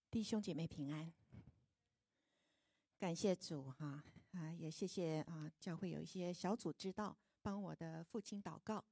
弟兄姐妹平安，感谢主也谢谢教会有一些小组知道帮我的父亲祷告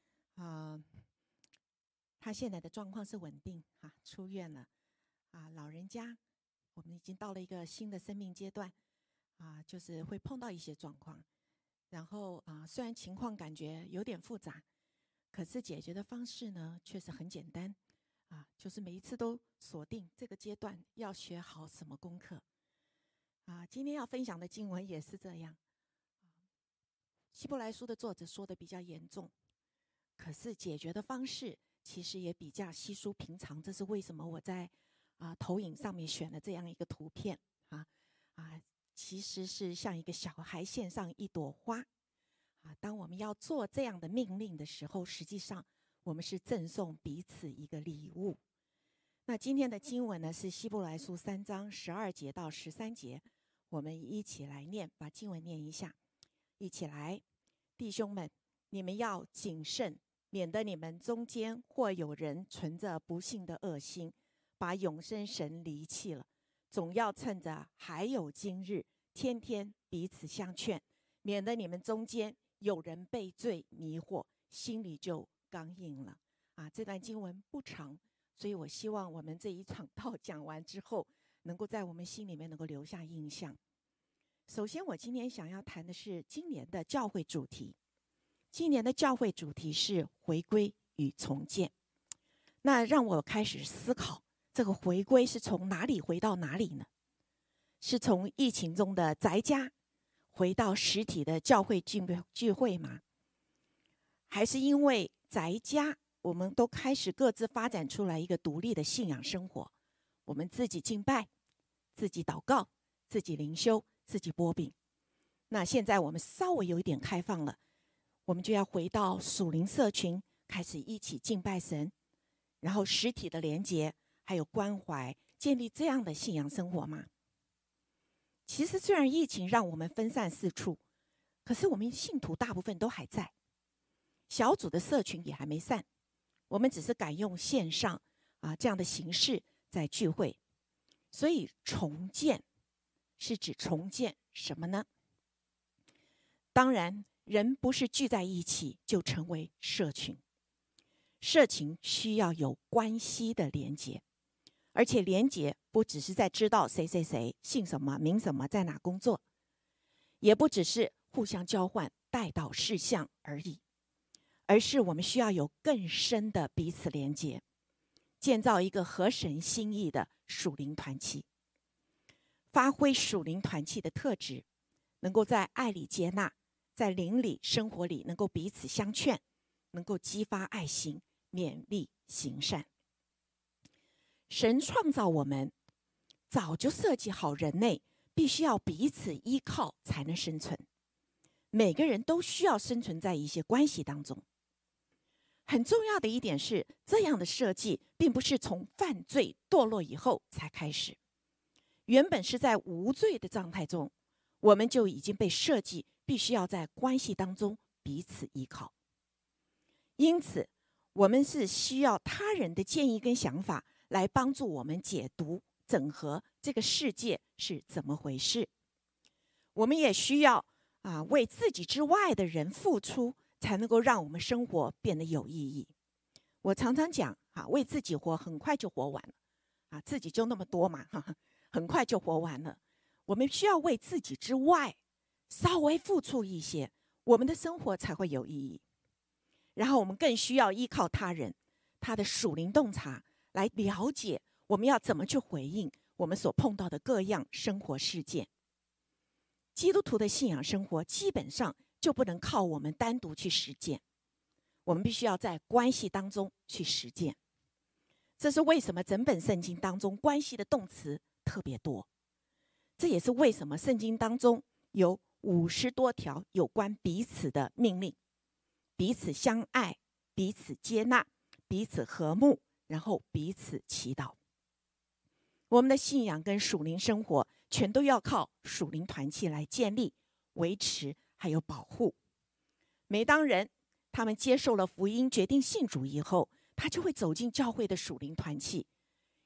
他现在的状况是稳定出院了老人家我们已经到了一个新的生命阶段就是会碰到一些状况，然后虽然情况感觉有点复杂，可是解决的方式呢确实很简单就是每一次都锁定这个阶段要学好什么功课今天要分享的经文也是这样希伯来书的作者说的比较严重，可是解决的方式其实也比较稀疏平常，这是为什么我在投影上面选了这样一个图片其实是像一个小孩献上一朵花当我们要做这样的命令的时候，实际上我们是赠送彼此一个礼物。那今天的经文呢是希伯来书3章12节到13节，我们一起来念，把经文念一下，一起来。弟兄们，你们要谨慎，免得你们中间或有人存着不信的恶心，把永生神离弃了。总要趁着还有今日，天天彼此相劝，免得你们中间有人被罪迷惑，心里就刚硬了这段经文不长，所以我希望我们这一场道讲完之后，能够在我们心里面能够留下印象。首先我今天想要谈的是今年的教会主题，今年的教会主题是回归与重建。那让我开始思考，这个回归是从哪里回到哪里呢？是从疫情中的宅家回到实体的教会聚会吗？还是因为宅家我们都开始各自发展出来一个独立的信仰生活，我们自己敬拜，自己祷告，自己灵修，自己擘饼。那现在我们稍微有一点开放了，我们就要回到属灵社群，开始一起敬拜神，然后实体的连结还有关怀，建立这样的信仰生活吗？其实虽然疫情让我们分散四处，可是我们信徒大部分都还在，小组的社群也还没散，我们只是改用线上这样的形式在聚会。所以重建是指重建什么呢？当然人不是聚在一起就成为社群，社群需要有关系的连结，而且连结不只是在知道谁谁谁姓什么名什么在哪工作，也不只是互相交换代祷事项而已，而是我们需要有更深的彼此连结，建造一个合神心意的属灵团契，发挥属灵团契的特质，能够在爱里接纳，在灵里生活里能够彼此相劝，能够激发爱心，勉励行善。神创造我们早就设计好人类必须要彼此依靠才能生存，每个人都需要生存在一些关系当中。很重要的一点是，这样的设计并不是从犯罪堕落以后才开始，原本是在无罪的状态中，我们就已经被设计必须要在关系当中彼此依靠。因此我们是需要他人的建议跟想法来帮助我们解读整合这个世界是怎么回事。我们也需要为自己之外的人付出，才能够让我们生活变得有意义。我常常讲为自己活很快就活完了自己就那么多嘛很快就活完了。我们需要为自己之外稍微付出一些，我们的生活才会有意义。然后我们更需要依靠他人，他的属灵洞察，来了解我们要怎么去回应我们所碰到的各样生活事件。基督徒的信仰生活基本上就不能靠我们单独去实践，我们必须要在关系当中去实践。这是为什么整本圣经当中关系的动词特别多，这也是为什么圣经当中有50多条有关彼此的命令，彼此相爱，彼此接纳，彼此和睦，然后彼此祈祷。我们的信仰跟属灵生活全都要靠属灵团契来建立、维持还有保护。每当人他们接受了福音，决定信主以后，他就会走进教会的属灵团契，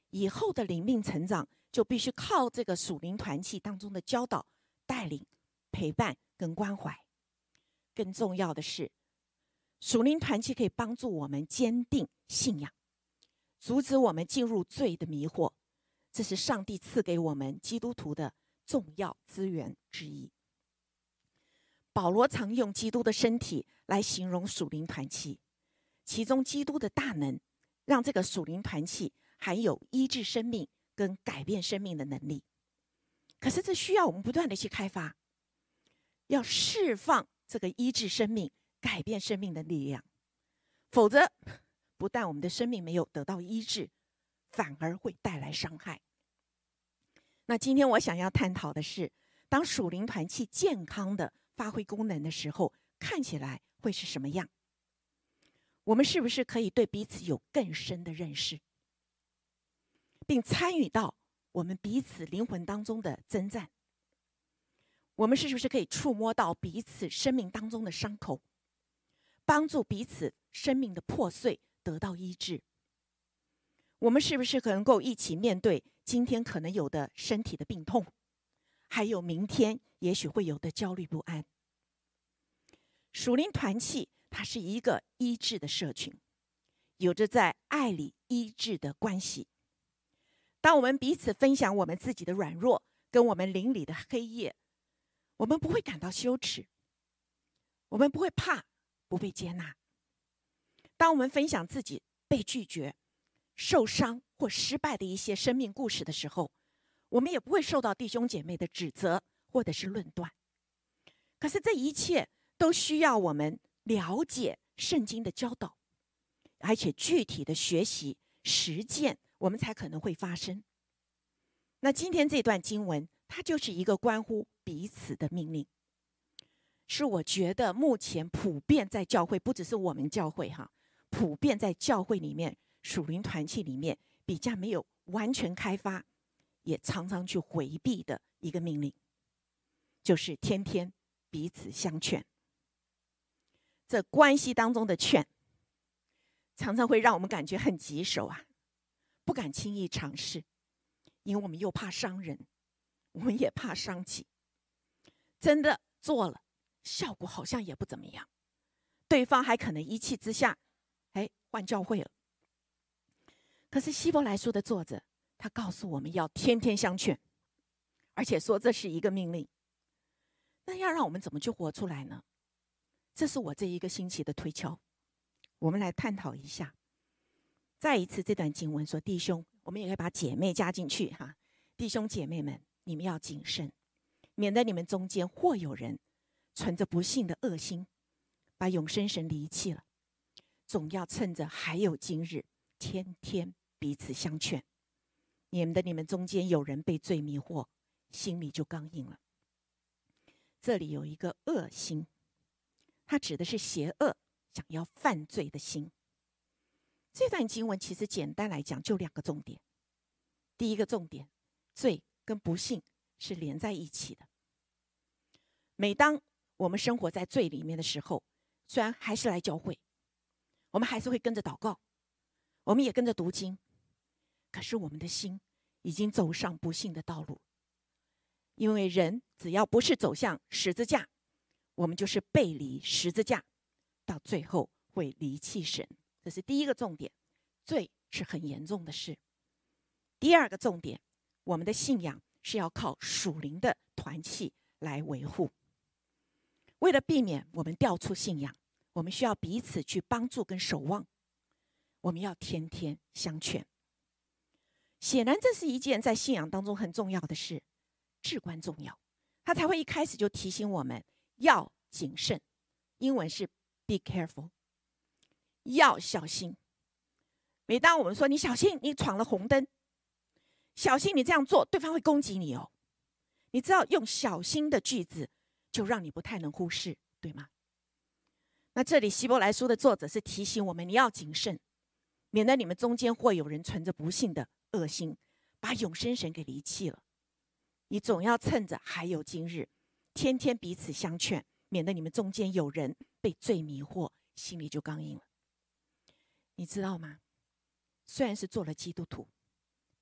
以后的灵命成长就必须靠这个属灵团契当中的教导、带领、陪伴跟关怀。更重要的是，属灵团契可以帮助我们坚定信仰，阻止我们进入罪的迷惑。这是上帝赐给我们基督徒的重要资源之一。保罗常用基督的身体来形容属灵团契，其中基督的大能让这个属灵团契含有医治生命跟改变生命的能力。可是这需要我们不断的去开发，要释放这个医治生命、改变生命的力量，否则不但我们的生命没有得到医治，反而会带来伤害。那今天我想要探讨的是，当属灵团契健康的发挥功能的时候，看起来会是什么样？我们是不是可以对彼此有更深的认识，并参与到我们彼此灵魂当中的征战？我们是不是可以触摸到彼此生命当中的伤口，帮助彼此生命的破碎得到医治？我们是不是能够一起面对今天可能有的身体的病痛，还有明天也许会有的焦虑不安？属灵团契它是一个医治的社群，有着在爱里医治的关系。当我们彼此分享我们自己的软弱跟我们灵里的黑夜，我们不会感到羞耻，我们不会怕不被接纳。当我们分享自己被拒绝、受伤或失败的一些生命故事的时候，我们也不会受到弟兄姐妹的指责或者是论断。可是这一切都需要我们了解圣经的教导，而且具体的学习实践，我们才可能会发生。那今天这段经文，它就是一个关乎彼此的命令，是我觉得目前普遍在教会，不只是我们教会哈，普遍在教会里面属灵团契里面比较没有完全开发，也常常去回避的一个命令，就是天天彼此相劝。这关系当中的劝，常常会让我们感觉很棘手啊，不敢轻易尝试，因为我们又怕伤人，我们也怕伤己。真的做了，效果好像也不怎么样，对方还可能一气之下，换教会了。可是希伯来书的作者，他告诉我们要天天相劝，而且说这是一个命令。那要让我们怎么去活出来呢？这是我这一个星期的推敲，我们来探讨一下。再一次，这段经文说，弟兄，我们也可以把姐妹加进去哈。弟兄姐妹们，你们要谨慎，免得你们中间或有人存着不信的恶心，把永生神离弃了。总要趁着还有今日，天天彼此相劝，免得你们中间有人被罪迷惑，心里就刚硬了。这里有一个恶心，它指的是邪恶、想要犯罪的心。这段经文其实简单来讲就两个重点。第一个重点，罪跟不幸是连在一起的。每当我们生活在罪里面的时候，虽然还是来教会，我们还是会跟着祷告，我们也跟着读经，可是我们的心已经走上不幸的道路。因为人只要不是走向十字架，我们就是背离十字架，到最后会离弃神。这是第一个重点，罪是很严重的事。第二个重点，我们的信仰是要靠属灵的团契来维护。为了避免我们掉出信仰，我们需要彼此去帮助跟守望，我们要天天相劝。显然这是一件在信仰当中很重要的事，至关重要。他才会一开始就提醒我们要谨慎，英文是 be careful， 要小心。每当我们说你小心你闯了红灯，小心你这样做对方会攻击你哦，你知道用小心的句子就让你不太能忽视，对吗？那这里希伯来书的作者是提醒我们，你要谨慎，免得你们中间或有人存着不幸的恶心，把永生神给离弃了。你总要趁着还有今日，天天彼此相劝，免得你们中间有人被罪迷惑，心里就刚硬了。你知道吗？虽然是做了基督徒，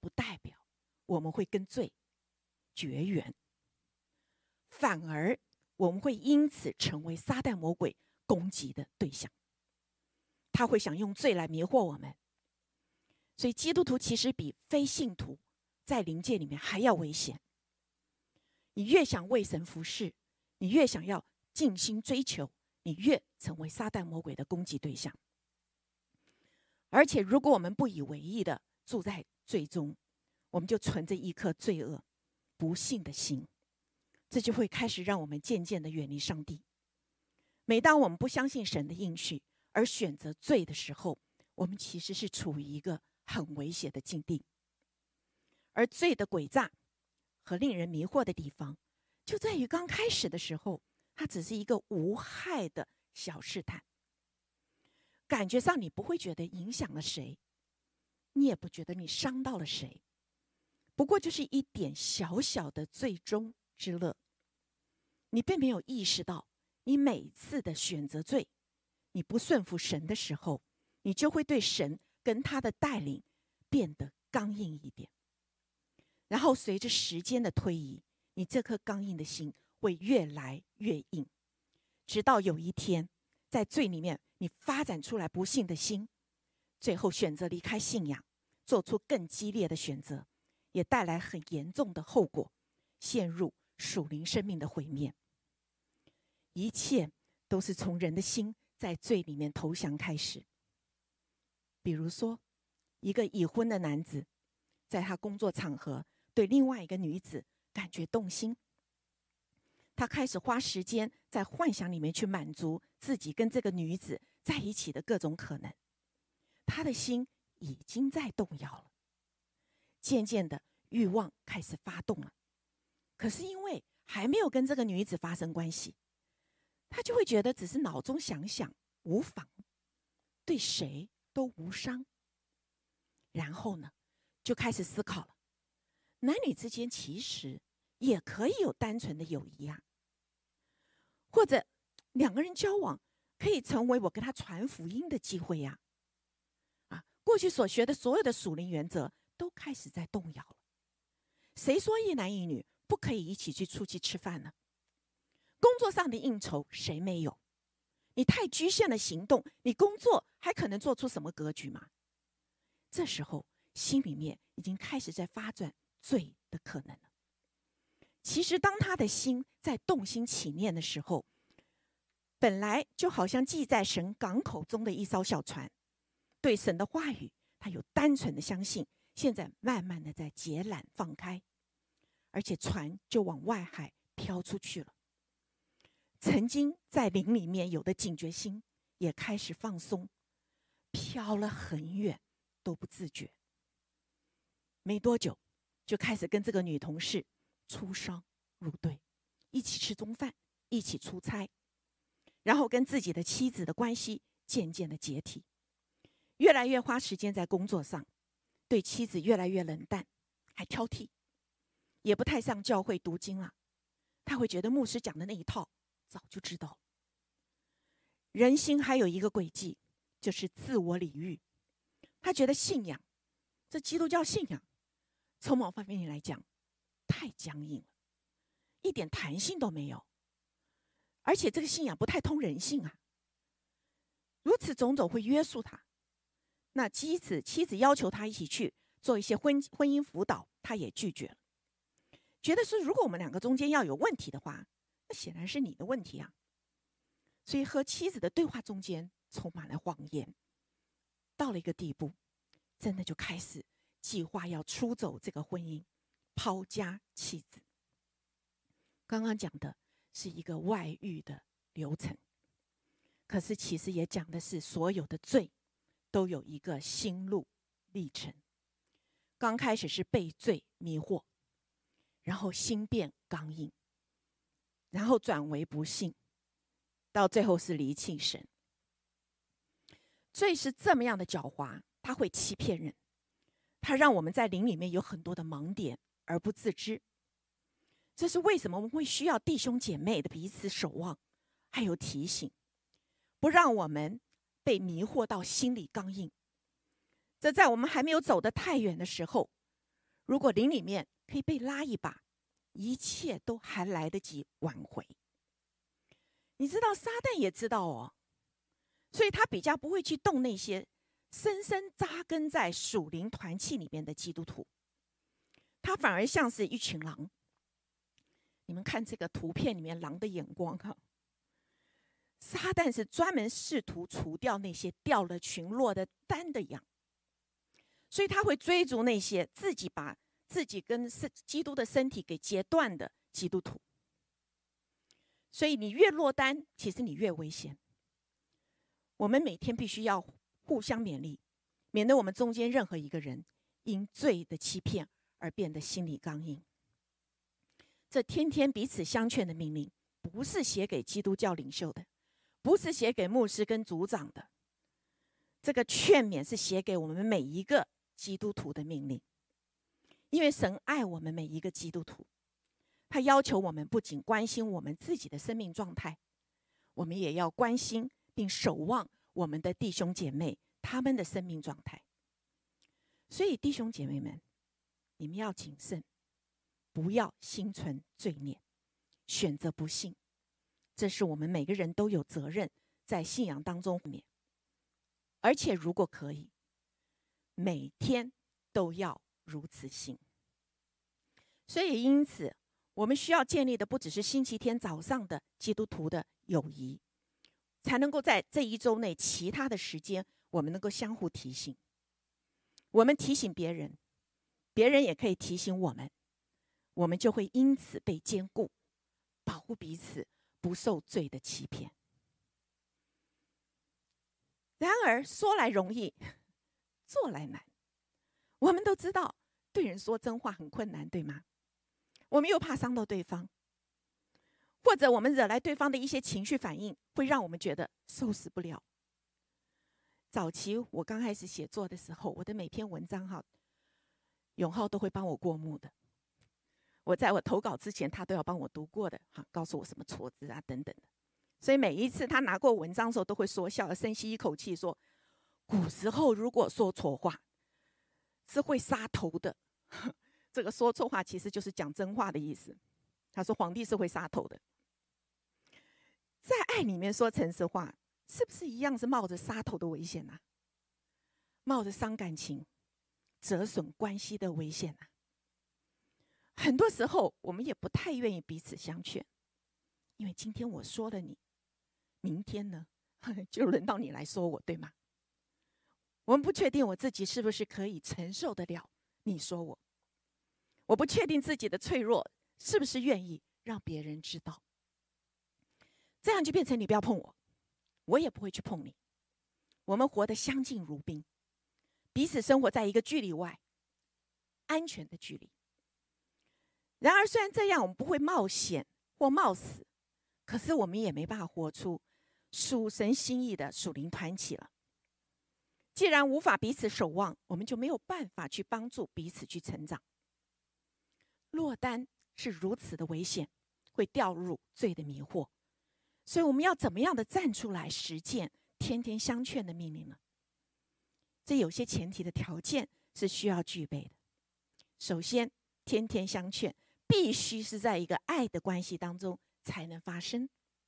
不代表我们会跟罪绝缘，反而我们会因此成为撒旦魔鬼攻击的对象。他会想用罪来迷惑我们。所以基督徒其实比非信徒在灵界里面还要危险。你越想为神服侍，你越想要尽心追求，你越成为撒旦魔鬼的攻击对象。而且如果我们不以为意的住在罪中，我们就存着一颗罪恶不信的心，这就会开始让我们渐渐的远离上帝。每当我们不相信神的应许而选择罪的时候，我们其实是处于一个很危险的境地。而罪的诡诈和令人迷惑的地方，就在于刚开始的时候，它只是一个无害的小试探，感觉上你不会觉得影响了谁，你也不觉得你伤到了谁，不过就是一点小小的罪中之乐。你并没有意识到，你每一次的选择罪，你不顺服神的时候，你就会对神跟他的带领变得刚硬一点。然后随着时间的推移，你这颗刚硬的心会越来越硬，直到有一天在罪里面你发展出来不信的心，最后选择离开信仰，做出更激烈的选择，也带来很严重的后果，陷入属灵生命的毁灭。一切都是从人的心在罪里面投降开始。比如说，一个已婚的男子在他工作场合对另外一个女子感觉动心，他开始花时间在幻想里面去满足自己跟这个女子在一起的各种可能，他的心已经在动摇了。渐渐的欲望开始发动了，可是因为还没有跟这个女子发生关系，他就会觉得只是脑中想想无妨，对谁都无伤。然后呢，就开始思考了，男女之间其实也可以有单纯的友谊啊，或者两个人交往可以成为我跟他传福音的机会呀。过去所学的所有的属灵原则都开始在动摇了。谁说一男一女不可以一起去出去吃饭呢？工作上的应酬谁没有？你太局限了行动，你工作还可能做出什么格局吗？这时候心里面已经开始在发展罪的可能了。其实当他的心在动心起念的时候，本来就好像系在神港口中的一艘小船，对神的话语他有单纯的相信，现在慢慢的在解缆放开，而且船就往外海飘出去了。曾经在灵里面有的警觉心也开始放松，飘了很远都不自觉。没多久就开始跟这个女同事出双入对，一起吃中饭，一起出差，然后跟自己的妻子的关系渐渐的解体，越来越花时间在工作上，对妻子越来越冷淡，还挑剔，也不太上教会读经了。他会觉得牧师讲的那一套早就知道。人心还有一个诡计，就是自我礼遇。他觉得信仰，这基督教信仰从某方面来讲太僵硬了，一点弹性都没有，而且这个信仰不太通人性啊。如此种种会约束他。那妻子要求他一起去做一些婚姻辅导，他也拒绝了，觉得说如果我们两个中间要有问题的话，那显然是你的问题啊。所以和妻子的对话中间充满了谎言，到了一个地步，真的就开始计划要出走这个婚姻，抛家弃子。刚刚讲的是一个外遇的流程，可是其实也讲的是所有的罪都有一个心路历程。刚开始是被罪迷惑，然后心变刚硬，然后转为不信，到最后是离弃神。罪是这么样的狡猾，它会欺骗人，它让我们在灵里面有很多的盲点而不自知。这是为什么我们会需要弟兄姐妹的彼此守望，还有提醒，不让我们被迷惑到心里刚硬。这在我们还没有走得太远的时候， 如果灵里面可以被拉一把，一切都还来得及挽回。你知道撒旦也知道哦，所以他比较不会去动那些深深扎根在属灵团契里面的基督徒，他反而像是一群狼。你们看这个图片里面狼的眼光哈，撒旦是专门试图除掉那些掉了群落的单的羊，所以他会追逐那些自己把自己跟基督的身体给截断的基督徒。所以你越落单，其实你越危险。我们每天必须要互相勉励，免得我们中间任何一个人因罪的欺骗而变得心里刚硬。这天天彼此相劝的命令，不是写给基督教领袖的，不是写给牧师跟组长的，这个劝勉是写给我们每一个基督徒的命令。因为神爱我们每一个基督徒，他要求我们不仅关心我们自己的生命状态，我们也要关心并守望我们的弟兄姐妹他们的生命状态。所以弟兄姐妹们，你们要谨慎，不要心存罪孽，选择不信。这是我们每个人都有责任在信仰当中面，而且如果可以，每天都要如此行。所以因此我们需要建立的不只是星期天早上的基督徒的友谊，才能够在这一周内其他的时间我们能够相互提醒。我们提醒别人，别人也可以提醒我们，我们就会因此被坚固，保护彼此不受罪的欺骗。然而说来容易，做来难。我们都知道对人说真话很困难，对吗？我们又怕伤到对方，或者我们惹来对方的一些情绪反应，会让我们觉得收拾不了。早期我刚开始写作的时候，我的每篇文章永浩都会帮我过目的。我在我投稿之前，他都要帮我读过的，告诉我什么错字啊等等的。所以每一次他拿过文章的时候，都会说笑，深吸一口气说：“古时候如果说错话，是会杀头的。”这个说错话其实就是讲真话的意思。他说皇帝是会杀头的。在爱里面说诚实话，是不是一样是冒着杀头的危险啊？冒着伤感情、折损关系的危险啊？很多时候我们也不太愿意彼此相劝，因为今天我说了你，明天呢就轮到你来说我，对吗？我们不确定我自己是不是可以承受得了你说我，我不确定自己的脆弱是不是愿意让别人知道。这样就变成你不要碰我，我也不会去碰你。我们活得相敬如宾，彼此生活在一个距离外，安全的距离。然而虽然这样我们不会冒险或冒死，可是我们也没办法活出属神心意的属灵团体了。既然无法彼此守望，我们就没有办法去帮助彼此去成长。落单是如此的危险，会掉入罪的迷惑。所以我们要怎么样的站出来实践天天相劝的命令呢？这有些前提的条件是需要具备的。首先，天天相劝必须是在一个爱的关系当中才能发生。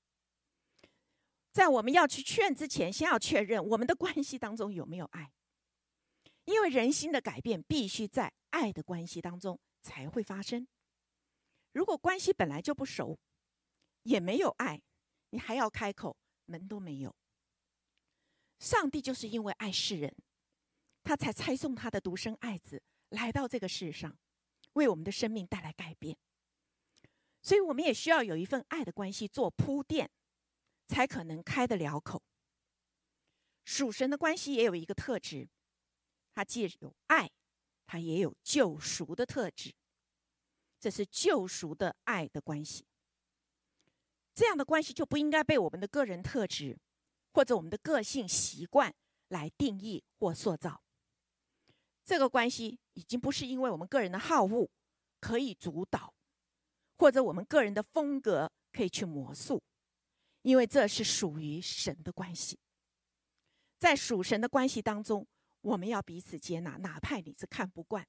在我们要去劝之前，先要确认我们的关系当中有没有爱，因为人心的改变必须在爱的关系当中才会发生。如果关系本来就不熟，也没有爱，你还要开口，门都没有。上帝就是因为爱世人，他才差送他的独生爱子来到这个世上，为我们的生命带来改变。所以我们也需要有一份爱的关系做铺垫，才可能开得了口。属神的关系也有一个特质，它既有爱，它也有救赎的特质。这是救赎的爱的关系。这样的关系就不应该被我们的个人特质或者我们的个性习惯来定义或塑造。这个关系已经不是因为我们个人的好恶可以主导，或者我们个人的风格可以去魔术，因为这是属于神的关系。在属神的关系当中，我们要彼此接纳，哪怕你是看不惯、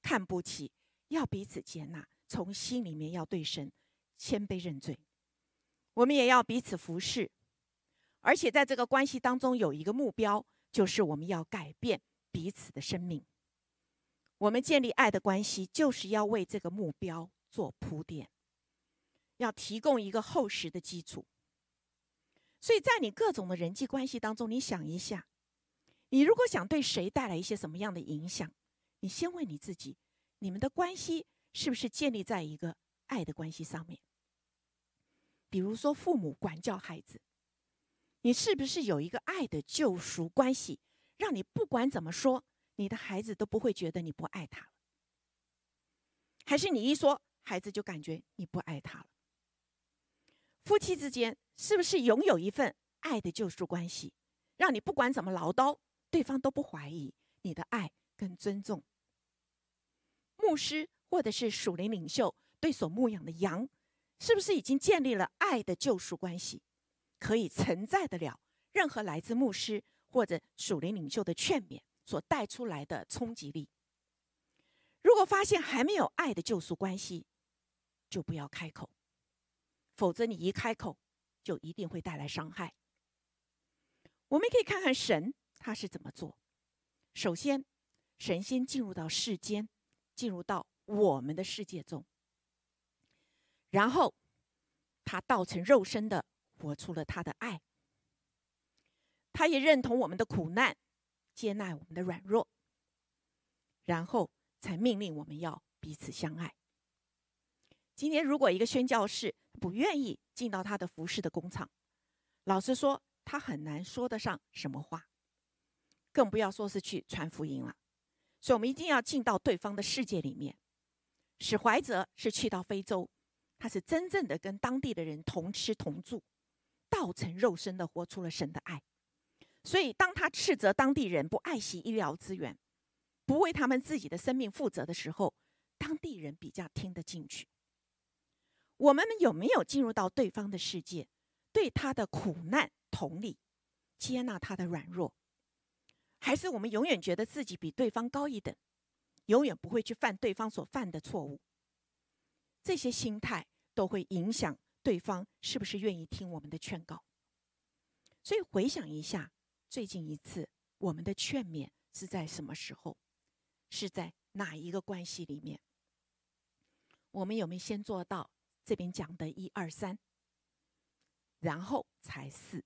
看不起，要彼此接纳，从心里面要对神谦卑认罪。我们也要彼此服侍，而且在这个关系当中有一个目标，就是我们要改变彼此的生命。我们建立爱的关系，就是要为这个目标做铺垫，要提供一个厚实的基础。所以在你各种的人际关系当中，你想一下，你如果想对谁带来一些什么样的影响，你先问你自己，你们的关系是不是建立在一个爱的关系上面？比如说父母管教孩子，你是不是有一个爱的救赎关系，让你不管怎么说，你的孩子都不会觉得你不爱他了？还是你一说，孩子就感觉你不爱他了？夫妻之间是不是拥有一份爱的救赎关系，让你不管怎么唠叨，对方都不怀疑你的爱跟尊重？牧师或者是属灵领袖对所牧养的羊，是不是已经建立了爱的救赎关系，可以承载得了任何来自牧师或者属灵领袖的劝勉所带出来的冲击力？如果发现还没有爱的救赎关系，就不要开口，否则你一开口就一定会带来伤害。我们可以看看神他是怎么做。首先，神先进入到世间，进入到我们的世界中，然后他道成肉身的活出了他的爱。他也认同我们的苦难，接纳我们的软弱，然后才命令我们要彼此相爱。今天如果一个宣教士不愿意进到他的服侍的工厂，老实说，他很难说得上什么话，更不要说是去传福音了。所以我们一定要进到对方的世界里面。史怀哲是去到非洲，他是真正的跟当地的人同吃同住，道成肉身的活出了神的爱。所以当他斥责当地人不爱惜医疗资源，不为他们自己的生命负责的时候，当地人比较听得进去。我们有没有进入到对方的世界，对他的苦难同理，接纳他的软弱？还是我们永远觉得自己比对方高一等，永远不会去犯对方所犯的错误？这些心态都会影响对方是不是愿意听我们的劝告。所以回想一下，最近一次我们的劝勉是在什么时候？是在哪一个关系里面？我们有没有先做到这边讲的1、2、3，然后才4？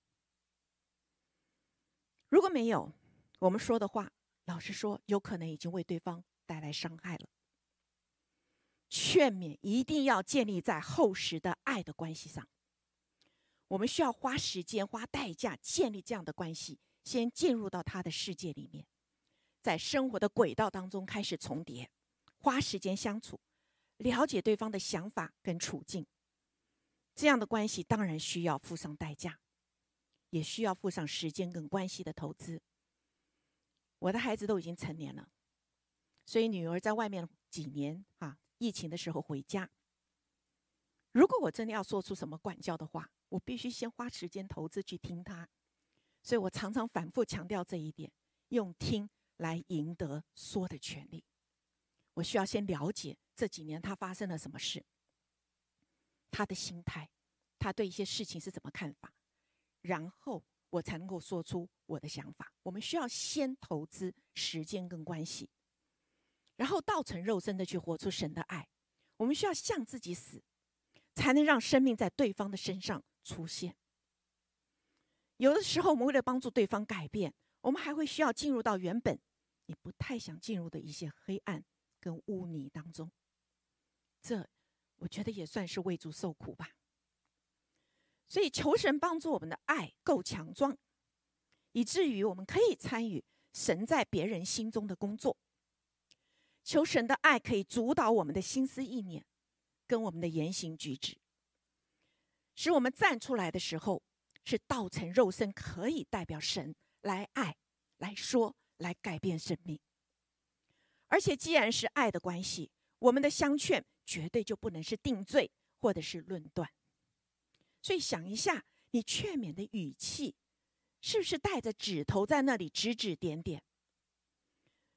如果没有，我们说的话，老实说，有可能已经为对方带来伤害了。劝勉一定要建立在厚实的爱的关系上。我们需要花时间、花代价建立这样的关系，先进入到他的世界里面，在生活的轨道当中开始重叠，花时间相处，了解对方的想法跟处境。这样的关系当然需要付上代价，也需要付上时间跟关系的投资。我的孩子都已经成年了，所以女儿在外面几年疫情的时候回家，如果我真的要说出什么管教的话，我必须先花时间投资去听她。所以我常常反复强调这一点，用听来赢得说的权利。我需要先了解这几年他发生了什么事，他的心态，他对一些事情是怎么看法，然后我才能够说出我的想法。我们需要先投资时间跟关系，然后道成肉身的去活出神的爱。我们需要向自己死，才能让生命在对方的身上出现。有的时候我们为了帮助对方改变，我们还会需要进入到原本你不太想进入的一些黑暗跟污泥当中。这我觉得也算是为主受苦吧。所以求神帮助我们的爱够强壮，以至于我们可以参与神在别人心中的工作。求神的爱可以主导我们的心思意念跟我们的言行举止，使我们站出来的时候是道成肉身，可以代表神来爱、来说、来改变生命。而且既然是爱的关系，我们的相劝绝对就不能是定罪或者是论断。所以想一下，你劝勉的语气是不是带着指头在那里指指点点？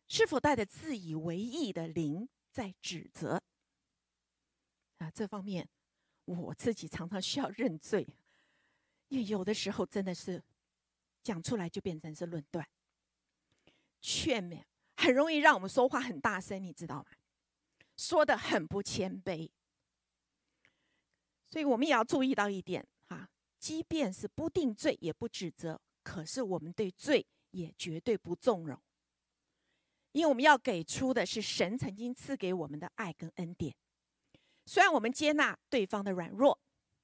是否带着自以为意的灵在指责？这方面我自己常常需要认罪，因为有的时候真的是讲出来就变成是论断、劝勉，很容易让我们说话很大声，你知道吗？说得很不谦卑。所以我们也要注意到一点即便是不定罪也不指责，可是我们对罪也绝对不纵容，因为我们要给出的是神曾经赐给我们的爱跟恩典。虽然我们接纳对方的软弱，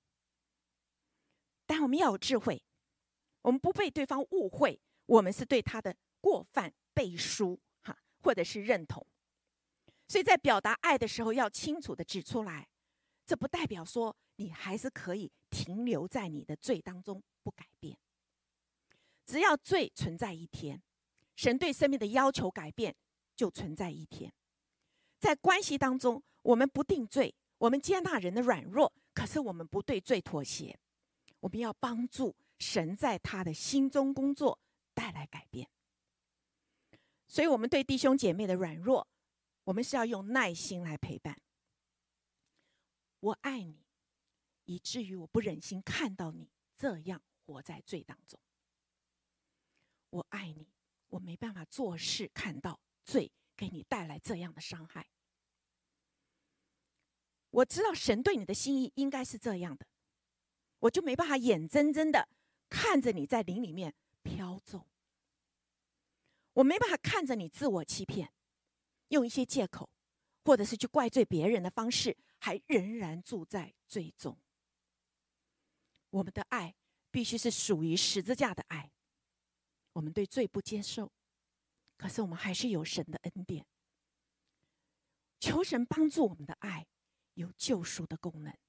但我们要有智慧，我们不被对方误会，我们是对他的过犯背书或者是认同。所以在表达爱的时候要清楚的指出来，这不代表说你还是可以停留在你的罪当中不改变。只要罪存在一天，神对生命的要求改变就存在一天。在关系当中，我们不定罪，我们接纳人的软弱，可是我们不对罪妥协。我们要帮助神在他的心中工作，带来改变。所以我们对弟兄姐妹的软弱，我们是要用耐心来陪伴。我爱你，以至于我不忍心看到你这样活在罪当中。我爱你，我没办法做事看到罪给你带来这样的伤害。我知道神对你的心意应该是这样的，我就没办法眼睁睁的看着你在灵里面飘走。我没办法看着你自我欺骗，用一些借口或者是去怪罪别人的方式，还仍然住在罪中。我们的爱必须是属于十字架的爱。我们对罪不接受，可是我们还是有神的恩典。求神帮助我们的爱有救赎的功能。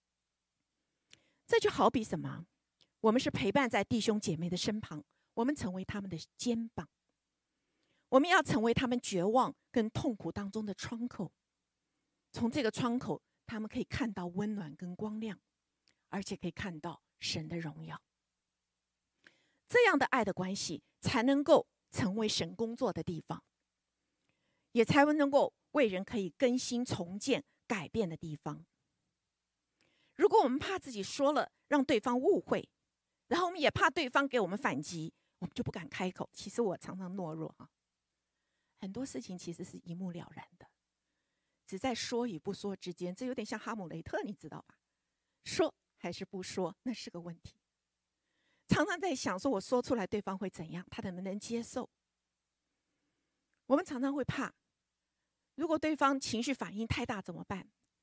这就好比什么？我们是陪伴在弟兄姐妹的身旁，我们成为他们的肩膀，我们要成为他们绝望跟痛苦当中的窗口。从这个窗口，他们可以看到温暖跟光亮，而且可以看到神的荣耀。这样的爱的关系才能够成为神工作的地方，也才能够为人可以更新重建改变的地方。如果我们怕自己说了让对方误会，然后我们也怕对方给我们反击，我们就不敢开口。其实我常常懦弱很多事情其实是一目了然的，只在说与不说之间。这有点像哈姆雷特，你知道吧？说还是不说，那是个问题。常常在想说我说出来对方会怎样，他能不能接受。我们常常会怕，如果对方情绪反应太大怎么办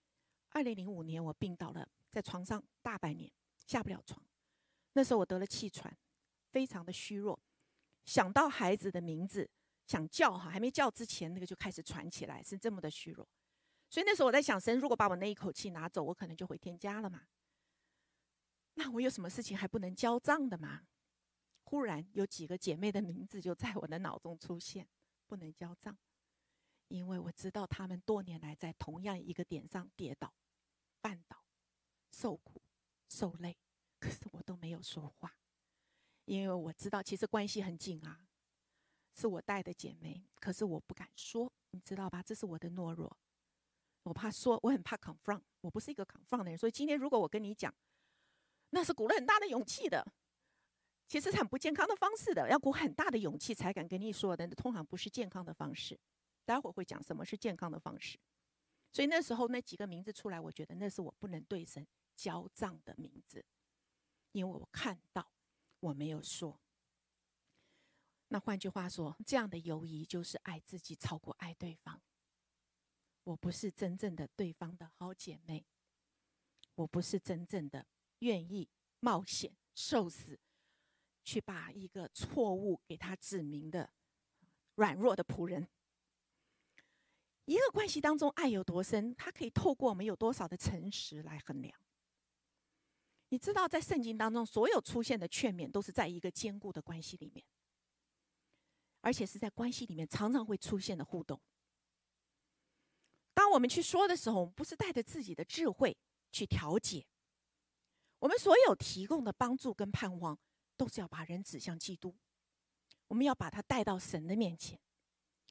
？2005年我病倒了，在床上大半年，下不了床。那时候我得了气喘，非常的虚弱，想到孩子的名字想叫还没叫之前，那个就开始喘起来，是这么的虚弱。所以那时候我在想，神如果把我那一口气拿走，我可能就回天家了嘛。那我有什么事情还不能交账的吗？忽然有几个姐妹的名字就在我的脑中出现，不能交账，因为我知道她们多年来在同样一个点上跌倒、绊倒、受苦、受累，可是我都没有说话，因为我知道其实关系很近是我带的姐妹，可是我不敢说，你知道吧？这是我的懦弱，我怕说，我很怕 confront， 我不是一个 confront 的人，所以今天如果我跟你讲，那是鼓了很大的勇气的，其实是很不健康的方式的，要鼓很大的勇气才敢跟你说的，通常不是健康的方式。待会儿会讲什么是健康的方式。所以那时候那几个名字出来，我觉得那是我不能对神交账的名字，因为我看到我没有说。那换句话说，这样的友谊就是爱自己超过爱对方。我不是真正的对方的好姐妹，我不是真正的愿意冒险受死，去把一个错误给他指明的软弱的仆人。一个关系当中爱有多深，它可以透过我们有多少的诚实来衡量。你知道在圣经当中所有出现的劝勉都是在一个坚固的关系里面，而且是在关系里面常常会出现的互动。当我们去说的时候，我们不是带着自己的智慧去调解，我们所有提供的帮助跟盼望都是要把人指向基督，我们要把他带到神的面前。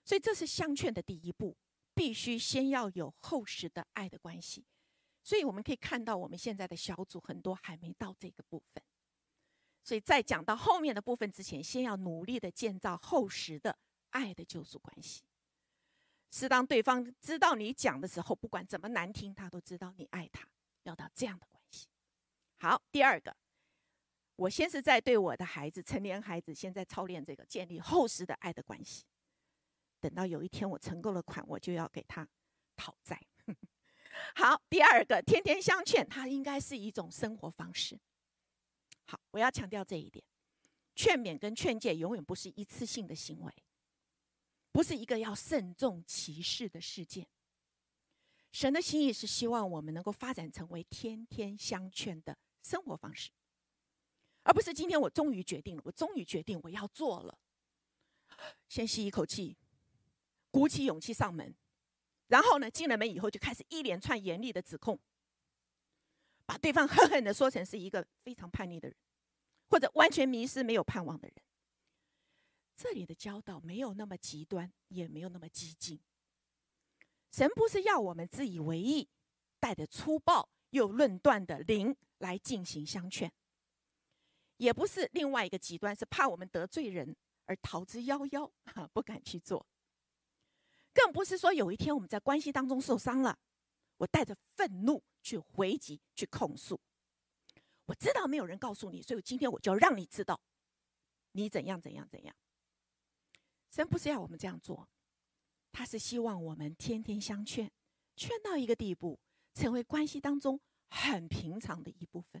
所以这是相劝的第一步，必须先要有厚实的爱的关系。所以我们可以看到，我们现在的小组很多还没到这个部分。所以在讲到后面的部分之前，先要努力的建造厚实的爱的救赎关系。是当对方知道你讲的时候，不管怎么难听，他都知道你爱他，要到这样的关系。好，第二个，我先是在对我的孩子，成年孩子，现在操练这个建立厚实的爱的关系。等到有一天我存够了款，我就要给他讨债。好，第二个，天天相劝，它应该是一种生活方式。好，我要强调这一点，劝勉跟劝诫永远不是一次性的行为，不是一个要慎重其事的事件。神的心意是希望我们能够发展成为天天相劝的生活方式，而不是今天我终于决定了，我终于决定我要做了，先吸一口气，鼓起勇气上门，然后呢，进了门以后就开始一连串严厉的指控，把对方狠狠的说成是一个非常叛逆的人，或者完全迷失没有盼望的人。这里的教导没有那么极端，也没有那么激进。神不是要我们自以为意，带着粗暴又论断的灵来进行相劝，也不是另外一个极端，是怕我们得罪人而逃之夭夭，不敢去做。更不是说有一天我们在关系当中受伤了，我带着愤怒去回击、去控诉。我知道没有人告诉你，所以今天我就要让你知道，你怎样怎样怎样。神不是要我们这样做，他是希望我们天天相劝，劝到一个地步，成为关系当中很平常的一部分。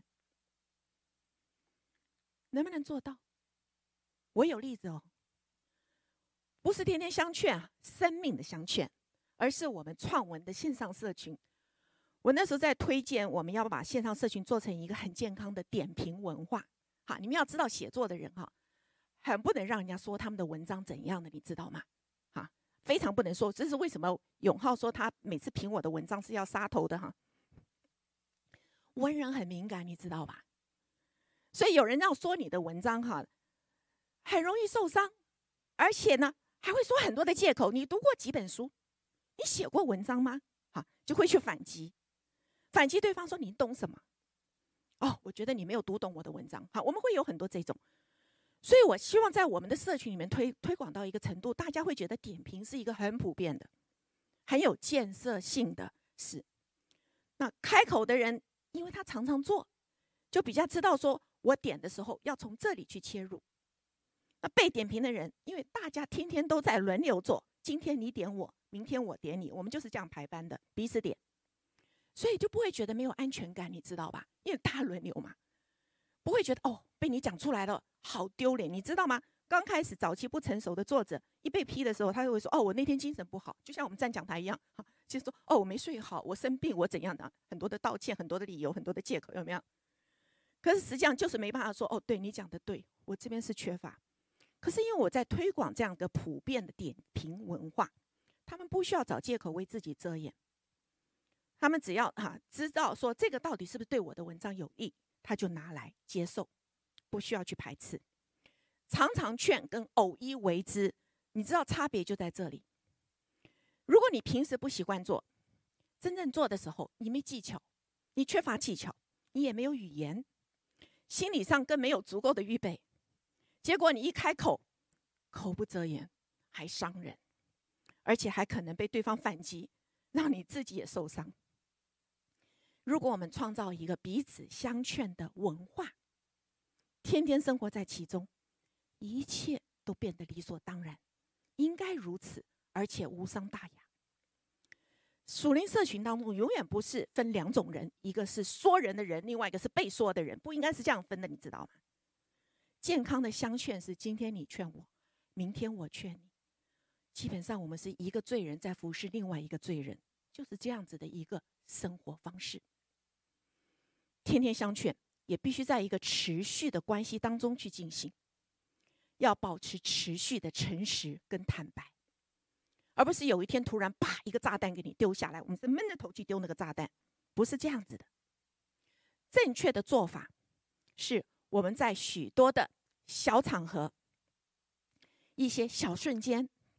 能不能做到？我有例子哦，不是天天相劝啊，生命的相劝，而是我们创文的线上社群。我那时候在推荐我们要把线上社群做成一个很健康的点评文化。好，你们要知道写作的人哈，很不能让人家说他们的文章怎样的，你知道吗？哈，非常不能说。这是为什么永浩说他每次评我的文章是要杀头的哈。文人很敏感，你知道吧？所以有人要说你的文章哈，很容易受伤，而且呢还会说很多的借口。你读过几本书？你写过文章吗？好，就会去反击对方说你懂什么？哦，我觉得你没有读懂我的文章。好，我们会有很多这种。所以我希望在我们的社群里面推广到一个程度，大家会觉得点评是一个很普遍的、很有建设性的事。那开口的人，因为他常常做，就比较知道说我点的时候要从这里去切入。那被点评的人，因为大家天天都在轮流做，今天你点我，明天我点你，我们就是这样排班的，彼此点，所以就不会觉得没有安全感，你知道吧？因为大家轮流嘛，不会觉得哦被你讲出来了好丢脸，你知道吗？刚开始早期不成熟的作者一被批的时候，他就会说哦我那天精神不好，就像我们站讲台一样，其实说哦我没睡好，我生病，我怎样的，很多的道歉，很多的理由，很多的借口，有没有？可是实际上就是没办法说哦对你讲的对，我这边是缺乏。可是因为我在推广这样的普遍的点评文化，他们不需要找借口为自己遮掩，他们只要知道说这个到底是不是对我的文章有益，他就拿来接受，不需要去排斥。常常劝跟偶一为之，你知道差别就在这里。如果你平时不习惯做，真正做的时候你没技巧，你缺乏技巧，你也没有语言，心理上更没有足够的预备，结果你一开口，口不择言，还伤人，而且还可能被对方反击，让你自己也受伤。如果我们创造一个彼此相劝的文化，天天生活在其中，一切都变得理所当然，应该如此，而且无伤大雅。属灵社群当中永远不是分两种人，一个是说人的人，另外一个是被说的人，不应该是这样分的，你知道吗？健康的相劝是今天你劝我，明天我劝你。基本上我们是一个罪人在服侍另外一个罪人，就是这样子的一个生活方式。天天相劝也必须在一个持续的关系当中去进行，要保持持续的诚实跟坦白，而不是有一天突然啪一个炸弹给你丢下来，我们是闷着头去丢那个炸弹，不是这样子的。正确的做法是我们在许多的小场合、一些小瞬间，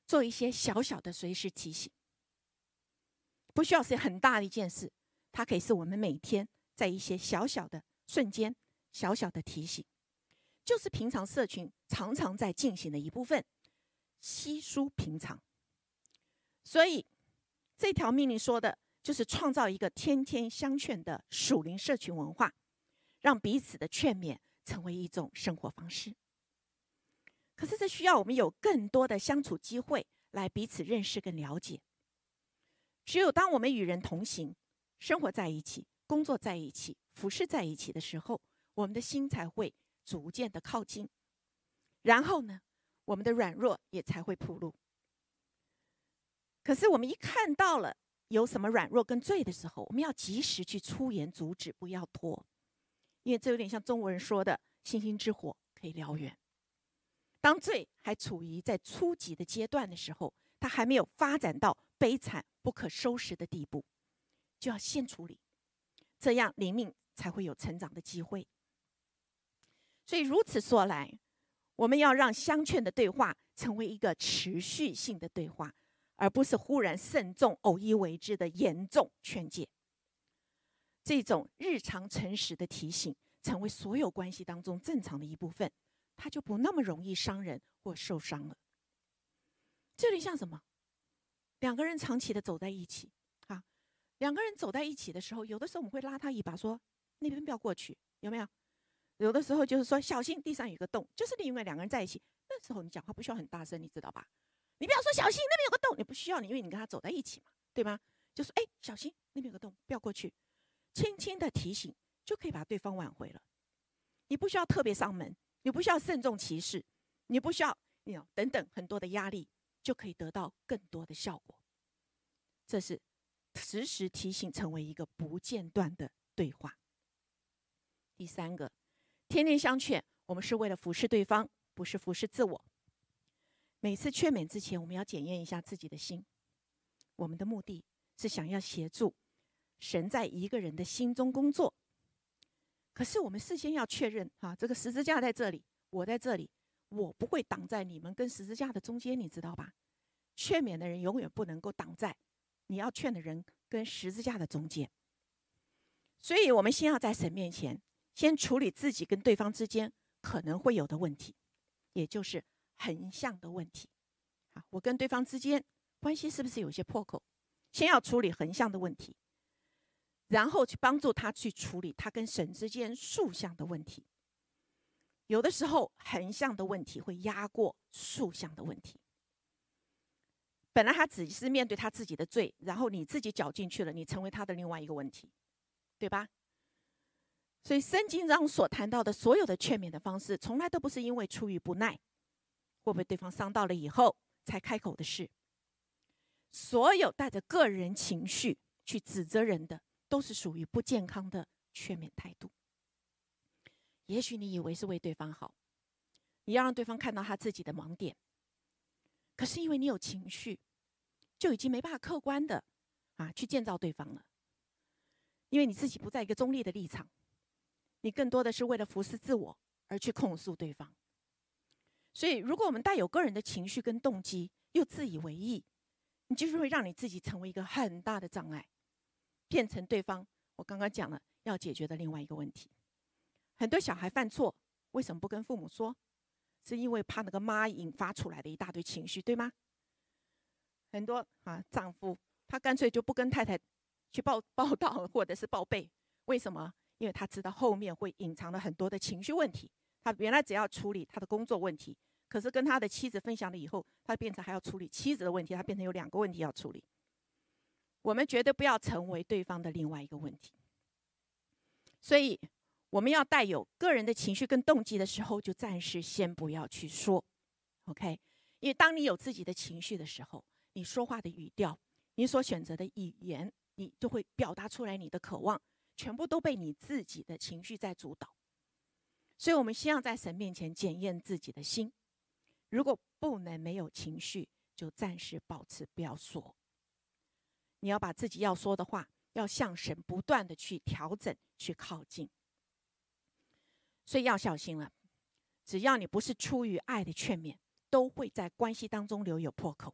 做一些小小的随时提醒，不需要是很大的一件事，它可以是我们每天在一些小小的瞬间、小小的提醒，就是平常社群常常在进行的一部分，稀疏平常。所以这条命令说的就是创造一个天天相劝的属灵社群文化，让彼此的劝勉成为一种生活方式。可是这需要我们有更多的相处机会，来彼此认识跟了解。只有当我们与人同行，生活在一起，工作在一起，服侍在一起的时候，我们的心才会逐渐的靠近。然后呢，我们的软弱也才会暴露。可是我们一看到了有什么软弱跟罪的时候，我们要及时去出言阻止，不要拖。因为这有点像中国人说的星星之火可以燎原。当罪还处于在初级的阶段的时候，它还没有发展到悲惨不可收拾的地步，就要先处理，这样灵命才会有成长的机会。所以如此说来，我们要让相劝的对话成为一个持续性的对话，而不是忽然慎重、偶一为之的严重劝诫。这种日常诚实的提醒，成为所有关系当中正常的一部分，它就不那么容易伤人或受伤了。这里像什么？两个人长期的走在一起，两个人走在一起的时候，有的时候我们会拉他一把，说那边不要过去，有没有？有的时候就是说小心地上有个洞，就是因为两个人在一起，那时候你讲话不需要很大声，你知道吧？你不要说小心那边有个洞，你不需要，因为你跟他走在一起嘛，对吗？就说小心那边有个洞，不要过去，轻轻的提醒就可以把对方挽回了。你不需要特别上门，你不需要慎重其事，你不需要等等很多的压力，就可以得到更多的效果。这是时时提醒成为一个不间断的对话。第三个，天天相劝，我们是为了服侍对方，不是服侍自我。每次劝勉之前，我们要检验一下自己的心。我们的目的是想要协助神在一个人的心中工作。可是我们事先要确认，这个十字架在这里，我在这里，我不会挡在你们跟十字架的中间，你知道吧？劝勉的人永远不能够挡在你要劝的人跟十字架的中间。所以我们先要在神面前，先处理自己跟对方之间可能会有的问题，也就是横向的问题。我跟对方之间关系是不是有些破口？先要处理横向的问题，然后去帮助他去处理他跟神之间竖向的问题。有的时候横向的问题会压过竖向的问题。本来他只是面对他自己的罪，然后你自己搅进去了，你成为他的另外一个问题，对吧？所以圣经上所谈到的所有的劝勉的方式，从来都不是因为出于不耐，或被对方伤到了以后才开口的事。所有带着个人情绪去指责人的，都是属于不健康的劝勉态度。也许你以为是为对方好，你要让对方看到他自己的盲点，可是因为你有情绪，就已经没办法客观的去建造对方了。因为你自己不在一个中立的立场，你更多的是为了服侍自我而去控诉对方。所以如果我们带有个人的情绪跟动机，又自以为意，你就是会让你自己成为一个很大的障碍，变成对方我刚刚讲了要解决的另外一个问题。很多小孩犯错，为什么不跟父母说？是因为怕那个妈引发出来的一大堆情绪，对吗？很多丈夫他干脆就不跟太太去报道或者是报备，为什么？因为他知道后面会隐藏了很多的情绪问题。他原来只要处理他的工作问题，可是跟他的妻子分享了以后，他变成还要处理妻子的问题，他变成有2个问题要处理。我们绝对不要成为对方的另外一个问题。所以我们要带有个人的情绪跟动机的时候，就暂时先不要去说 OK。 因为当你有自己的情绪的时候，你说话的语调，你所选择的语言，你就会表达出来你的渴望，全部都被你自己的情绪在主导。所以我们先要在神面前检验自己的心，如果不能没有情绪，就暂时保持不要说。你要把自己要说的话，要向神不断的去调整，去靠近。所以要小心了，只要你不是出于爱的劝勉，都会在关系当中留有破口。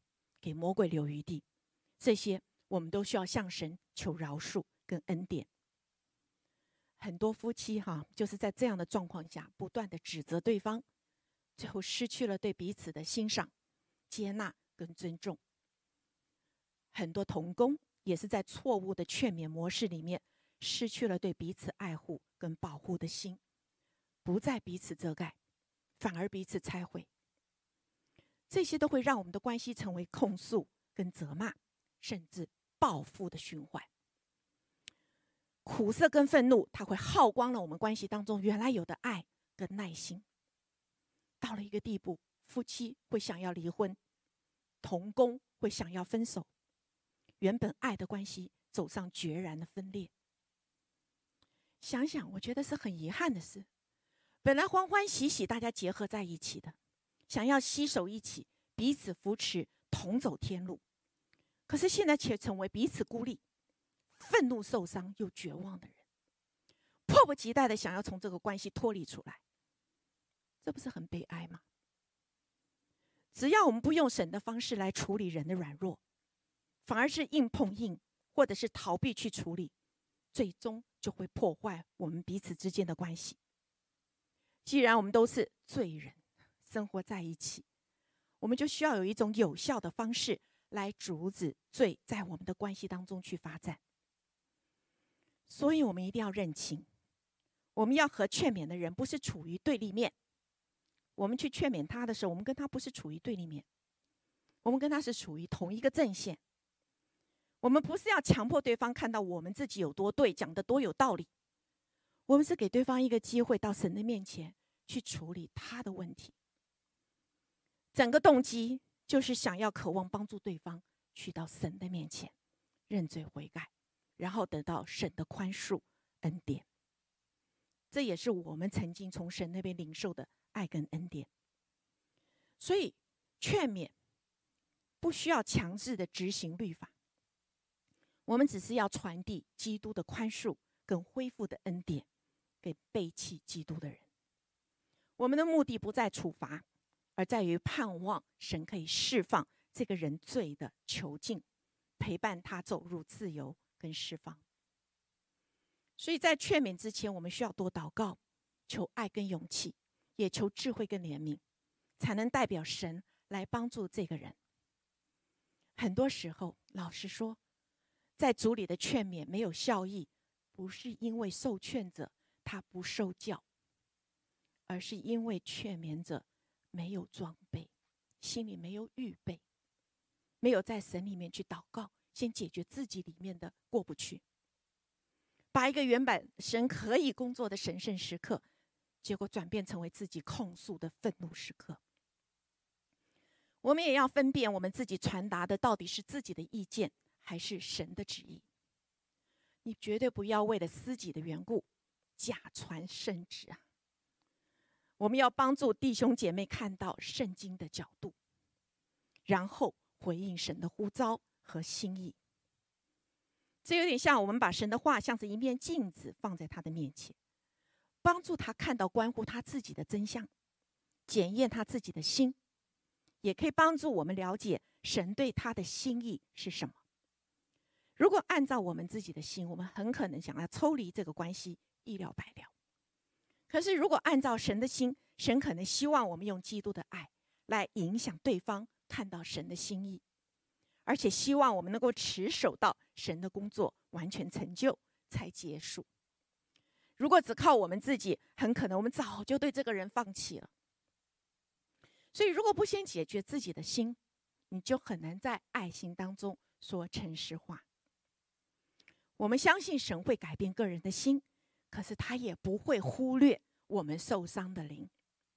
给魔鬼留余地。这些我们都需要向神求饶恕跟恩典。很多夫妻就是在这样的状况下不断的指责对方，最后失去了对彼此的欣赏、接纳跟尊重。很多同工也是在错误的劝勉模式里面失去了对彼此爱护跟保护的心，不再彼此遮盖，反而彼此拆毁。这些都会让我们的关系成为控诉跟责骂，甚至报复的循环。苦涩跟愤怒，它会耗光了我们关系当中原来有的爱跟耐心。到了一个地步，夫妻会想要离婚，同工会想要分手，原本爱的关系走上决然的分裂。想想，我觉得是很遗憾的事。本来欢欢喜喜大家结合在一起的，想要携手一起，彼此扶持，同走天路。可是现在却成为彼此孤立，愤怒、受伤又绝望的人，迫不及待的想要从这个关系脱离出来。这不是很悲哀吗？只要我们不用神的方式来处理人的软弱，反而是硬碰硬，或者是逃避去处理，最终就会破坏我们彼此之间的关系。既然我们都是罪人，生活在一起，我们就需要有一种有效的方式来阻止罪在我们的关系当中去发展。所以我们一定要认清，我们要和劝勉的人不是处于对立面。我们去劝勉他的时候，我们跟他不是处于对立面，我们跟他是处于同一个阵线。我们不是要强迫对方看到我们自己有多对，讲得多有道理。我们是给对方一个机会到神的面前去处理他的问题。整个动机就是想要渴望帮助对方去到神的面前认罪悔改，然后得到神的宽恕恩典。这也是我们曾经从神那边领受的爱跟恩典。所以劝勉不需要强制的执行律法，我们只是要传递基督的宽恕跟恢复的恩典给背弃基督的人。我们的目的不在处罚，而在于盼望神可以释放这个人罪的囚禁，陪伴他走入自由跟释放。所以在劝勉之前，我们需要多祷告，求爱跟勇气，也求智慧跟怜悯，才能代表神来帮助这个人。很多时候，老实说，在主里的劝勉没有效益，不是因为受劝者他不受教，而是因为劝勉者没有装备，心里没有预备，没有在神里面去祷告，先解决自己里面的过不去，把一个原本神可以工作的神圣时刻，结果转变成为自己控诉的愤怒时刻。我们也要分辨我们自己传达的到底是自己的意见还是神的旨意。你绝对不要为了私己的缘故假传圣旨啊！我们要帮助弟兄姐妹看到圣经的角度，然后回应神的呼召和心意。这有点像我们把神的话像是一面镜子放在他的面前，帮助他看到关乎他自己的真相，检验他自己的心，也可以帮助我们了解神对他的心意是什么。如果按照我们自己的心，我们很可能想要抽离这个关系，一了百了。可是如果按照神的心，神可能希望我们用基督的爱来影响对方看到神的心意，而且希望我们能够持守到神的工作完全成就才结束。如果只靠我们自己，很可能我们早就对这个人放弃了。所以如果不先解决自己的心，你就很难在爱心当中说诚实话。我们相信神会改变个人的心，可是他也不会忽略我们受伤的灵。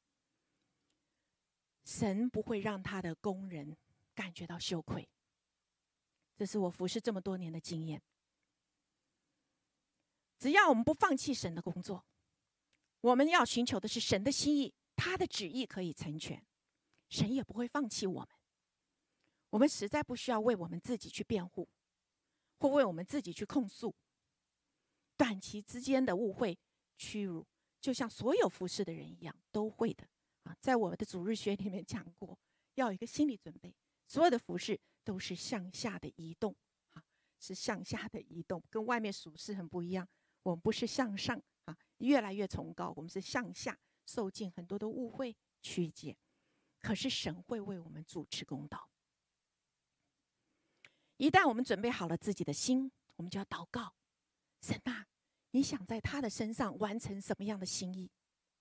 神不会让他的工人感觉到羞愧，这是我服侍这么多年的经验。只要我们不放弃神的工作，我们要寻求的是神的心意，他的旨意可以成全，神也不会放弃我们。我们实在不需要为我们自己去辩护，或为我们自己去控诉。短期之间的误会、屈辱，就像所有服侍的人一样，都会的。在我们的主日学里面讲过，要有一个心理准备，所有的服侍都是向下的移动，是向下的移动，跟外面属世很不一样。我们不是向上越来越崇高，我们是向下受尽很多的误会曲解。可是神会为我们主持公道。一旦我们准备好了自己的心，我们就要祷告：神啊，你想在他的身上完成什么样的心意？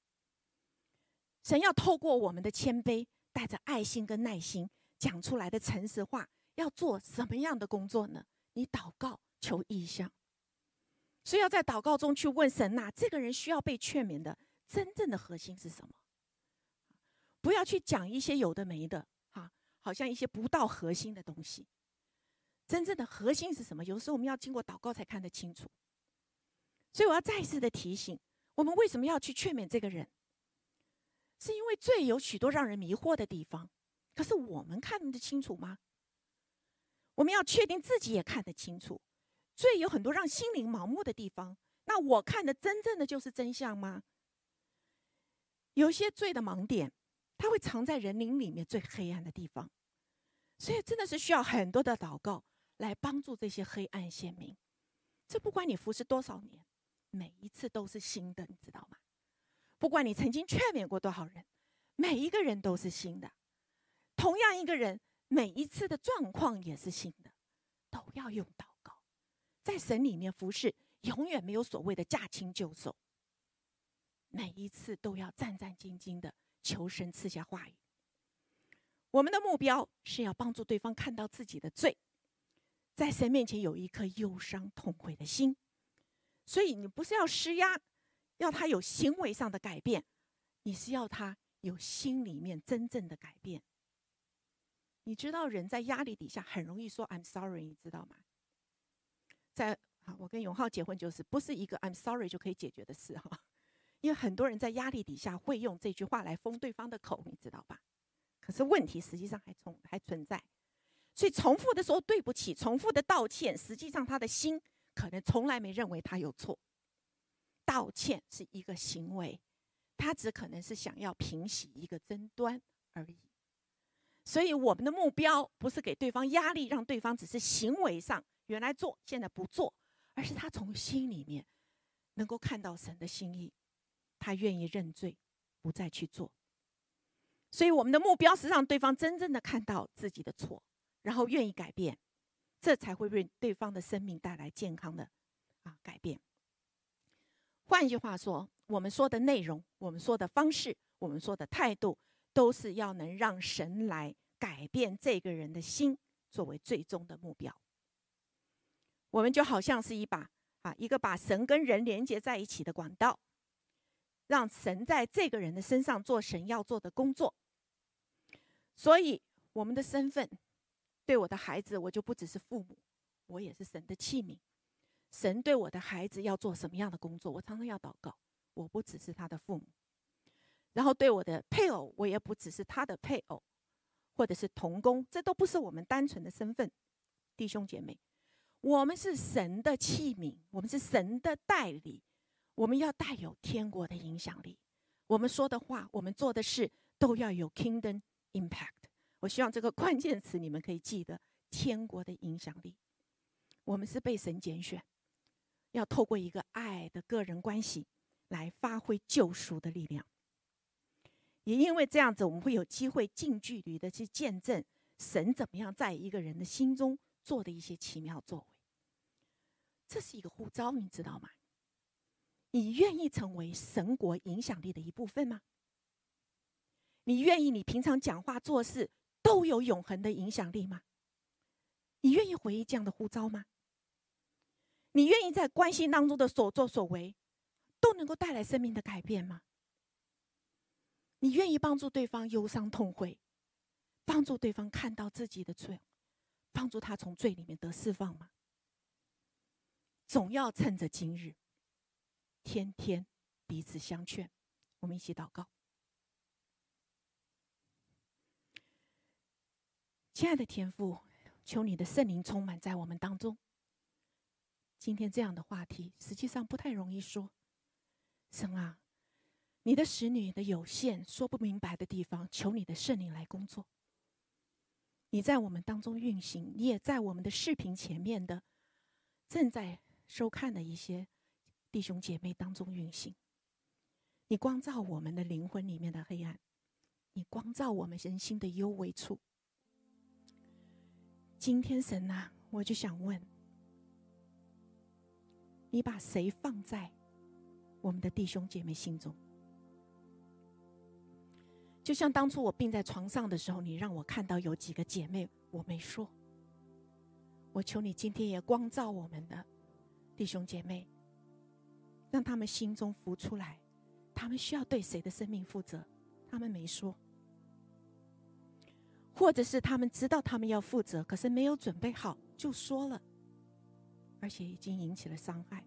神要透过我们的谦卑，带着爱心跟耐心讲出来的诚实话，要做什么样的工作呢？你祷告求意向，所以要在祷告中去问神啊，这个人需要被劝勉的真正的核心是什么？不要去讲一些有的没的，好像一些不到核心的东西。真正的核心是什么？有时候我们要经过祷告才看得清楚。所以我要再一次的提醒，我们为什么要去劝勉这个人？是因为罪有许多让人迷惑的地方，可是我们看得清楚吗？我们要确定自己也看得清楚。罪有很多让心灵盲目的地方，那我看的真正的就是真相吗？有些罪的盲点，它会藏在人灵里面最黑暗的地方，所以真的是需要很多的祷告来帮助这些黑暗显明。这不管你服侍多少年，每一次都是新的，你知道吗？不管你曾经劝勉过多少人，每一个人都是新的。同样一个人，每一次的状况也是新的，都要用祷告。在神里面服侍，永远没有所谓的驾轻就熟，每一次都要战战兢兢的求神赐下话语。我们的目标是要帮助对方看到自己的罪，在神面前有一颗忧伤痛悔的心。所以你不是要施压，要他有行为上的改变，你是要他有心里面真正的改变。你知道人在压力底下很容易说 I'm sorry， 你知道吗？我跟永浩结婚就是不是一个 I'm sorry 就可以解决的事哈，因为很多人在压力底下会用这句话来封对方的口，你知道吧？可是问题实际上还存在，所以重复的说对不起，重复的道歉，实际上他的心可能从来没认为他有错。道歉是一个行为，他只可能是想要平息一个争端而已。所以我们的目标不是给对方压力，让对方只是行为上原来做现在不做，而是他从心里面能够看到神的心意，他愿意认罪，不再去做。所以我们的目标是让对方真正的看到自己的错，然后愿意改变，这才会为对方的生命带来健康的改变。换句话说，我们说的内容，我们说的方式，我们说的态度，都是要能让神来改变这个人的心，作为最终的目标。我们就好像是一个把神跟人连接在一起的管道，让神在这个人的身上做神要做的工作。所以我们的身份，对我的孩子，我就不只是父母，我也是神的器皿。神对我的孩子要做什么样的工作，我常常要祷告，我不只是他的父母。然后对我的配偶，我也不只是他的配偶，或者是同工，这都不是我们单纯的身份。弟兄姐妹，我们是神的器皿，我们是神的代理，我们要带有天国的影响力。我们说的话，我们做的事，都要有 kingdom impact。我希望这个关键词你们可以记得，天国的影响力。我们是被神拣选，要透过一个爱的个人关系来发挥救赎的力量。也因为这样子，我们会有机会近距离的去见证神怎么样在一个人的心中做的一些奇妙作为。这是一个呼召，你知道吗？你愿意成为神国影响力的一部分吗？你愿意你平常讲话做事都有永恒的影响力吗？你愿意回应这样的呼召吗？你愿意在关系当中的所作所为都能够带来生命的改变吗？你愿意帮助对方忧伤痛悔，帮助对方看到自己的罪，帮助他从罪里面得释放吗？总要趁着今日，天天彼此相劝。我们一起祷告。亲爱的天父，求你的圣灵充满在我们当中。今天这样的话题实际上不太容易说。神啊，你的使女的有限说不明白的地方，求你的圣灵来工作。 你在我们当中运行，你也在我们的视频前面的正在收看的一些弟兄姐妹当中运行。你光照我们的灵魂里面的黑暗，你光照我们人心的幽微处。今天神啊，我就想问，你把谁放在我们的弟兄姐妹心中？就像当初我病在床上的时候，你让我看到有几个姐妹我没说，我求你今天也光照我们的弟兄姐妹，让他们心中浮出来，他们需要对谁的生命负责，他们没说，或者是他们知道他们要负责，可是没有准备好就说了，而且已经引起了伤害。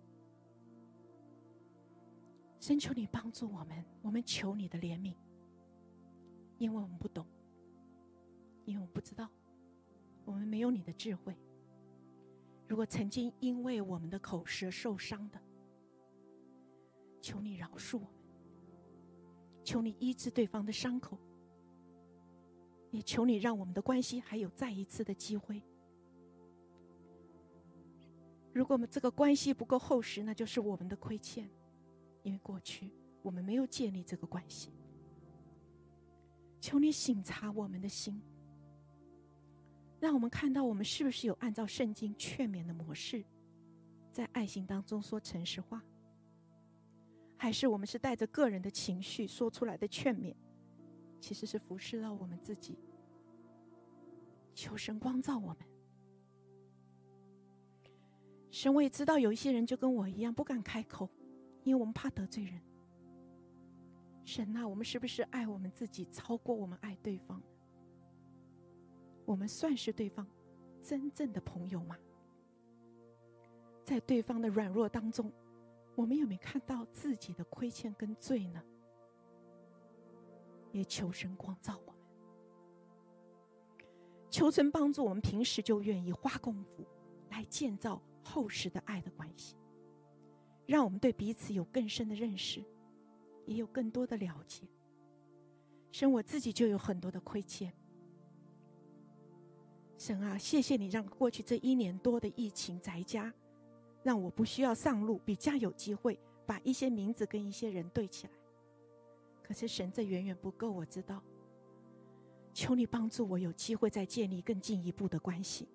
神求你帮助我们，我们求你的怜悯，因为我们不懂，因为我们不知道，我们没有你的智慧。如果曾经因为我们的口舌受伤的，求你饶恕我们，求你医治对方的伤口，也求你让我们的关系还有再一次的机会。如果我们这个关系不够厚实，那就是我们的亏欠，因为过去我们没有建立这个关系。求你省察我们的心，让我们看到我们是不是有按照圣经劝勉的模式，在爱心当中说诚实话，还是我们是带着个人的情绪说出来的劝勉，其实是服侍到我们自己。求神光照我们。神，我也知道有一些人就跟我一样不敢开口，因为我们怕得罪人。神啊，我们是不是爱我们自己超过我们爱对方？我们算是对方真正的朋友吗？在对方的软弱当中，我们有没有看到自己的亏欠跟罪呢？也求神光照我们，求神帮助我们平时就愿意花功夫来建造厚实的爱的关系，让我们对彼此有更深的认识，也有更多的了解。神，我自己就有很多的亏欠。神啊，谢谢你让过去这1年多的疫情在家，让我不需要上路，比较有机会把一些名字跟一些人对起来。可是神，这远远不够，我知道。求你帮助我有机会再建立更进一步的关系。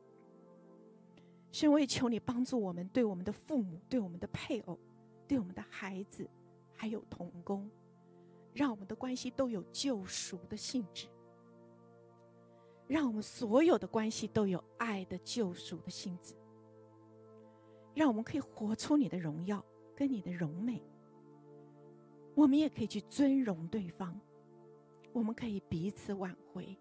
神，我也求你帮助我们，对我们的父母，对我们的配偶，对我们的孩子，还有同工，让我们的关系都有救赎的性质，让我们所有的关系都有爱的救赎的性质，让我们可以活出你的荣耀跟你的荣美。我们也可以去尊荣对方，我们可以彼此挽回。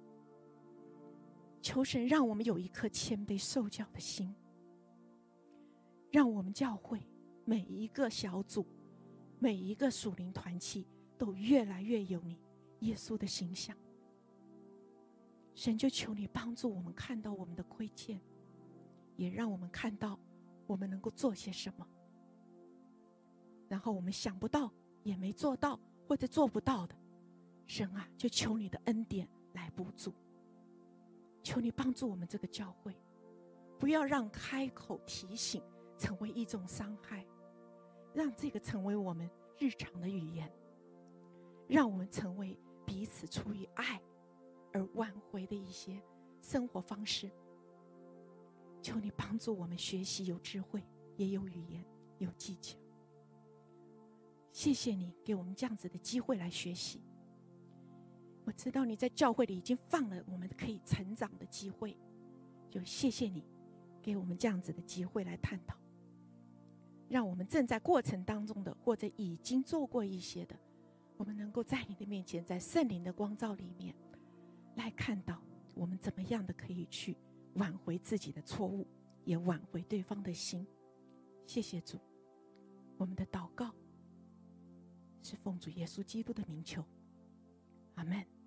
求神让我们有一颗谦卑受教的心，让我们教会每一个小组，每一个属灵团契都越来越有你耶稣的形象。神，就求你帮助我们看到我们的亏欠，也让我们看到我们能够做些什么，然后我们想不到也没做到或者做不到的，神啊，就求你的恩典来补足。求你帮助我们这个教会，不要让开口提醒成为一种伤害，让这个成为我们日常的语言，让我们成为彼此出于爱而挽回的一些生活方式。求你帮助我们学习有智慧，也有语言，有技巧。谢谢你给我们这样子的机会来学习。我知道你在教会里已经放了我们可以成长的机会，就谢谢你给我们这样子的机会来探讨，让我们正在过程当中的，或者已经做过一些的，我们能够在你的面前，在圣灵的光照里面来看到我们怎么样的可以去挽回自己的错误，也挽回对方的心。谢谢主，我们的祷告是奉主耶稣基督的名求，阿们。